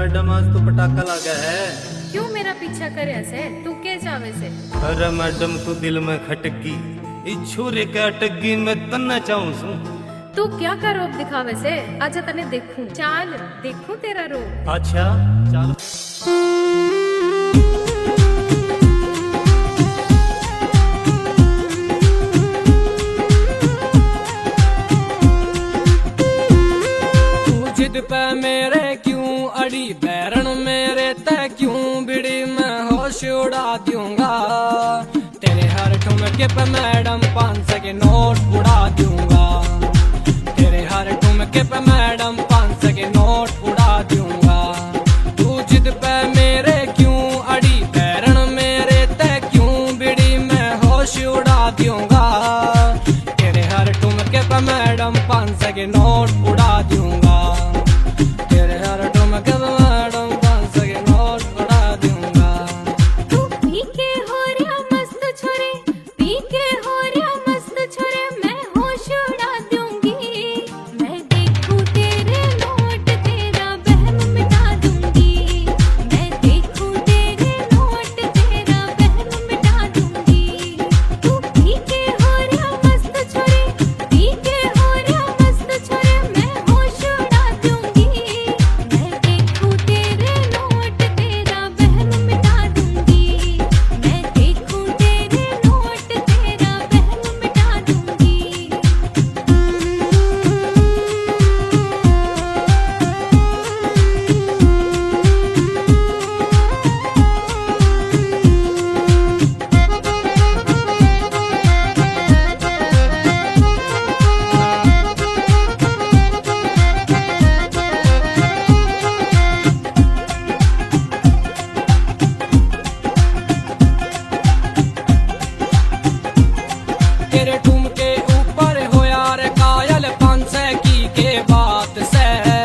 Madam आज तो पटाखा लगा है। क्यों मेरा पीछा करे ऐसे? तू के चावे से? अरे मैडम तू दिल में खटकी, इस छोरे के अटकी मैं तन्ना चाहूं सू। तू क्या का रूप दिखावे से? आजा तने देखूं, चाल देखूं तेरा रूप। अच्छा चल। जिद पे मेरे क्यों अड़ी बैरन मेरे तय क्यों बिड़ी मैं होश उड़ा दूंगा। तेरे हर ठुमके पे मैडम 500 के नोट उड़ा दूंगा। तेरे हर ठुमके पे मैडम 500 के नोट उड़ा दूंगा। तू जिद पे मेरे क्यों अड़ी बैरन मेरे तय क्यों बिड़ी मैं होश उड़ा दूंगा। तेरे हर ठुमके पे मैडम 500 के नोट उड़ा दूंगा। तेरे हर ठुमके पे मैडम 500 के नोट उड़ा दूंगा। तू पी के हो रहा मस्त छोरे, पी के हो रहा मस्त छोरे, मैं होश उड़ा दूंगी। मैं देखूं तेरे नोट तेरा बहम मिटा दूंगी। मैं देखूं तेरे नोट तेरा बहम मिटा दूंगी। तू पी के हो रहा मस्त छोरे, पी के हो रहा मस्त छोरे, मैं होश उड़ा दूंगी। मैं देखूं तेरे नोट तेरा बहम मिटा दूंगी। मैं देखूं तेरे नोट तेरा बहम मिटा दूंगी। तेरे ठुमके ऊपर हो यार कायल 500 की के बात से।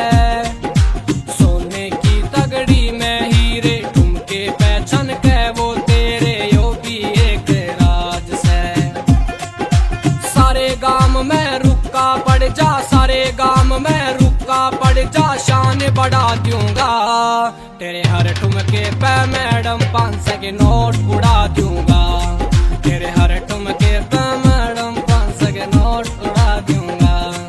सोने की तगड़ी में हीरे ठुमके पहचान के वो तेरे यो भी एक राज से। सारे गाम में रुका पड़ जा, सारे गाम में रुका पड़ जा, शान बढ़ा दूंगा। तेरे हर ठुमके पे मैडम 500 के नोट उड़ा दूंगा। तेरे हर ठुमके पे मैडम 500 के नोट उड़ा दूंगा।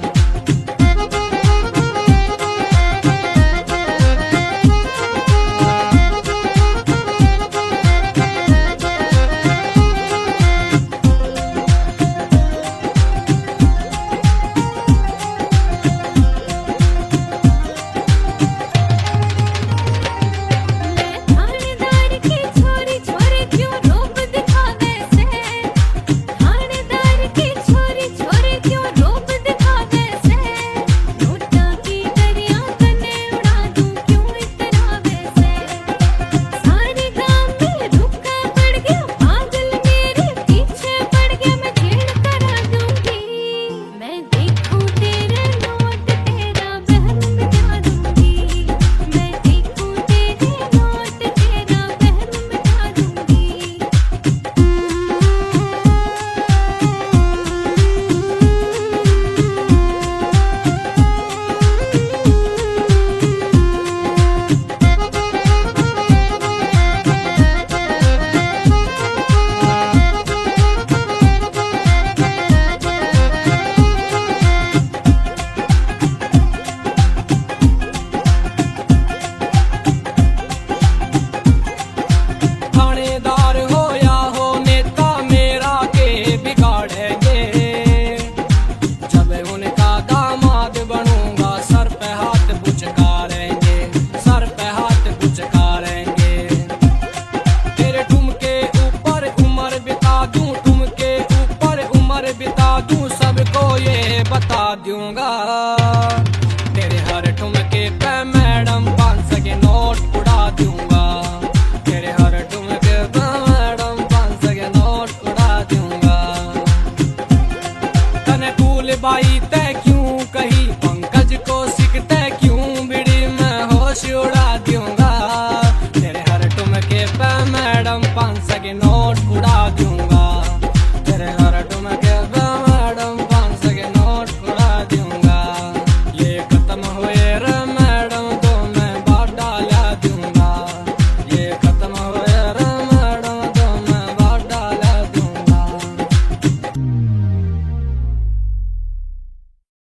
मैं थानेदार की छोरी छोरे क्यों रूप दिखावे से? थानेदार की छोरी छोरे क्यों रूप दिखावे से? नोटा की दरिया कने उड़ा दूं क्यों इतरावे से? सारे गांव में रुका पड़ गया पागल मेरे पीछे पड़ गया, मैं छेड़ करा दूंगी। मैं देखूं तेरे नोट तेरा बहम मिटा दूंगी। मैं देखूं तेरे नोट तेरा बहम मिटा दूंगी। थानेदार हो या हो नेता मेरा के बिगाड़ेंगे। जब उनका दामाद बनूंगा सर पे हाथ पुचकारेंगे, सर पे हाथ पुचकारेंगे। तेरे ठुमके ऊपर उम्र बिता दूं, ठुमके ऊपर उम्र बिता दूं, सबको ये बता दूंगा। तेरे हर ठुमके पे मैडम 500 के नोट उड़ा दूंगा। तेरे हर ठुमके पे मैडम 500 के नोट उड़ा दूंगा। तने फूल बाई तय